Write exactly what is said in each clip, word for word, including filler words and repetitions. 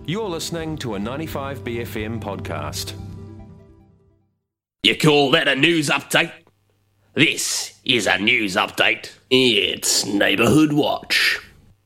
You're listening to a ninety-five B F M podcast. You call that a news update? This is a news update. It's Neighbourhood Watch.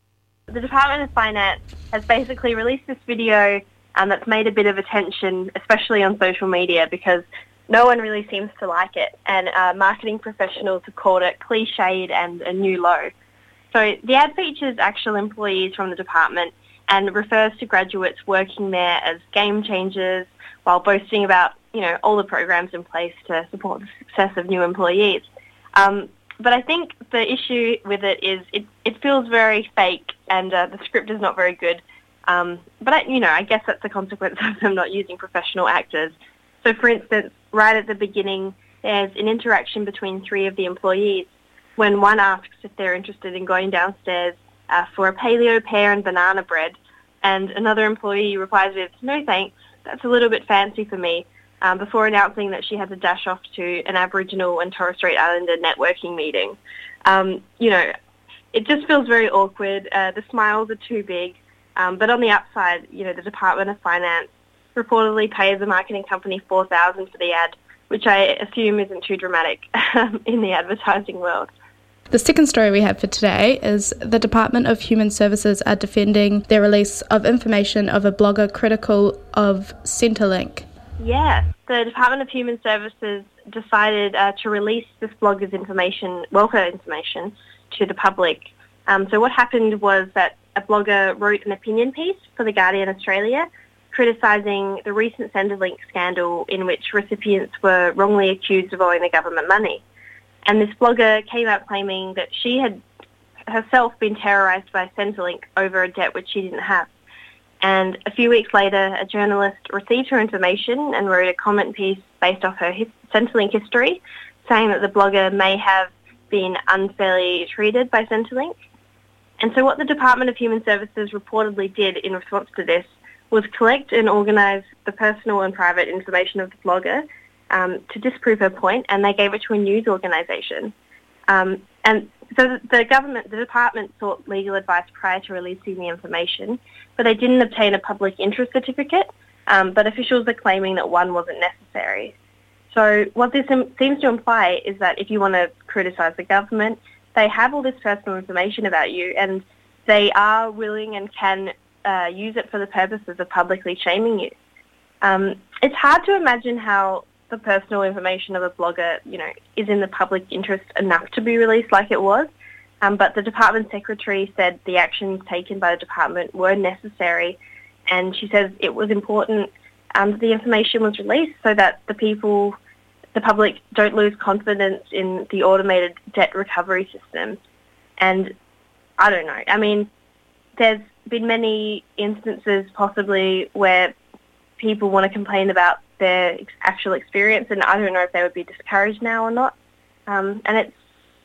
The Department of Finance has basically released this video um, that's made a bit of attention, especially on social media, because no one really seems to like it, and uh, marketing professionals have called it cliched and a new low. So the ad features actual employees from the department and refers to graduates working there as game changers while boasting about, you know, all the programs in place to support the success of new employees. Um, but I think the issue with it is it, it feels very fake, and uh, the script is not very good. Um, but, I, you know, I guess that's the consequence of them not using professional actors. So, for instance, right at the beginning, there's an interaction between three of the employees when one asks if they're interested in going downstairs uh, for a paleo pear and banana bread, and another employee replies with, "No thanks, that's a little bit fancy for me," um, before announcing that she had to dash off to an Aboriginal and Torres Strait Islander networking meeting. Um, you know, it just feels very awkward. Uh, the smiles are too big. Um, but on the upside, you know, the Department of Finance reportedly pays the marketing company four thousand dollars for the ad, which I assume isn't too dramatic in the advertising world. The second story we have for today is the Department of Human Services are defending their release of information of a blogger critical of Centrelink. Yes, the Department of Human Services decided uh, to release this blogger's information, welfare information, to the public. Um, so what happened was that a blogger wrote an opinion piece for The Guardian Australia criticising the recent Centrelink scandal in which recipients were wrongly accused of owing the government money. And this blogger came out claiming that she had herself been terrorised by Centrelink over a debt which she didn't have. And a few weeks later, a journalist received her information and wrote a comment piece based off her his- Centrelink history, saying that the blogger may have been unfairly treated by Centrelink. And so what the Department of Human Services reportedly did in response to this was collect and organise the personal and private information of the blogger um, to disprove her point, and they gave it to a news organisation. Um, and so the government, the department sought legal advice prior to releasing the information, but they didn't obtain a public interest certificate, um, but officials are claiming that one wasn't necessary. So what this im- seems to imply is that if you want to criticise the government, they have all this personal information about you, and they are willing and can uh, use it for the purposes of publicly shaming you. Um, it's hard to imagine how the personal information of a blogger, you know, is in the public interest enough to be released like it was. Um, but the department secretary said the actions taken by the department were necessary, and she says it was important um, that the information was released so that the people, the public, don't lose confidence in the automated debt recovery system. And I don't know. I mean, there's been many instances possibly where people want to complain about their actual experience, and I don't know if they would be discouraged now or not. Um, and it's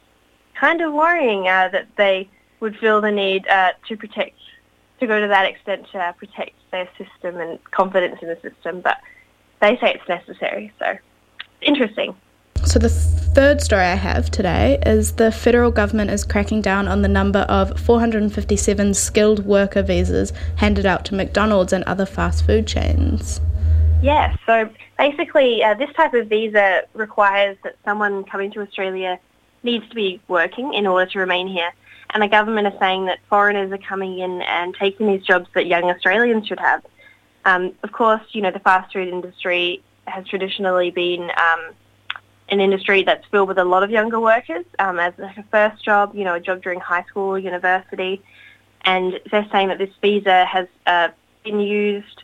kind of worrying uh, that they would feel the need uh, to protect, to go to that extent to uh, protect their system and confidence in the system, but they say it's necessary, so interesting. So the third story I have today is the federal government is cracking down on the number of four hundred fifty-seven skilled worker visas handed out to McDonald's and other fast food chains. Yes, so basically uh, this type of visa requires that someone coming to Australia needs to be working in order to remain here. And the government is saying that foreigners are coming in and taking these jobs that young Australians should have. Um, of course, you know, the fast food industry has traditionally been um, an industry that's filled with a lot of younger workers um, as like a first job, you know, a job during high school or university. And they're saying that this visa has uh, been used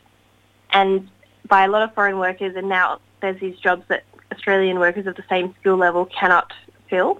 and by a lot of foreign workers, and now there's these jobs that Australian workers of the same skill level cannot fill.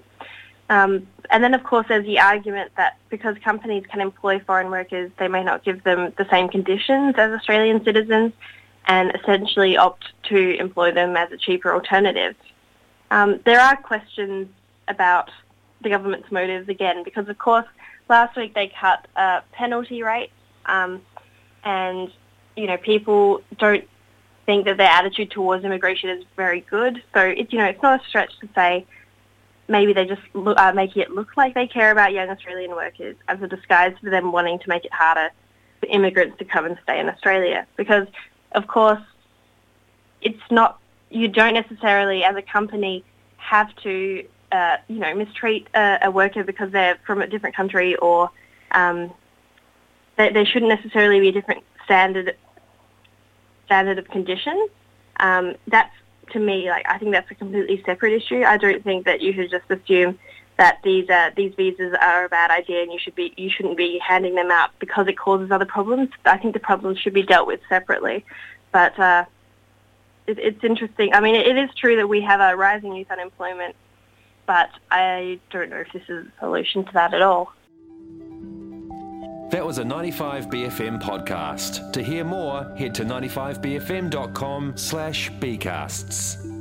Um, and then, of course, there's the argument that because companies can employ foreign workers, they may not give them the same conditions as Australian citizens and essentially opt to employ them as a cheaper alternative. Um, there are questions about the government's motives again, because, of course, last week they cut uh, penalty rates um, and, you know, people don't think that their attitude towards immigration is very good. So, it, you know, it's not a stretch to say maybe they just look, uh, making it look like they care about young Australian workers as a disguise for them wanting to make it harder for immigrants to come and stay in Australia. Because, of course, it's not, you don't necessarily, as a company, have to, uh, you know, mistreat a, a worker because they're from a different country, or um, there, there shouldn't necessarily be a different standard standard of conditions. Um, that's, to me, like, I think that's a completely separate issue. I don't think that you should just assume that these uh, these visas are a bad idea and you should be you shouldn't be handing them out because it causes other problems. I think the problems should be dealt with separately. But uh, it, it's interesting. I mean, it, it is true that we have a rising youth unemployment, but I don't know if this is a solution to that at all. That was a ninety-five B F M podcast. To hear more, head to ninety-five b f m dot com slash bcasts.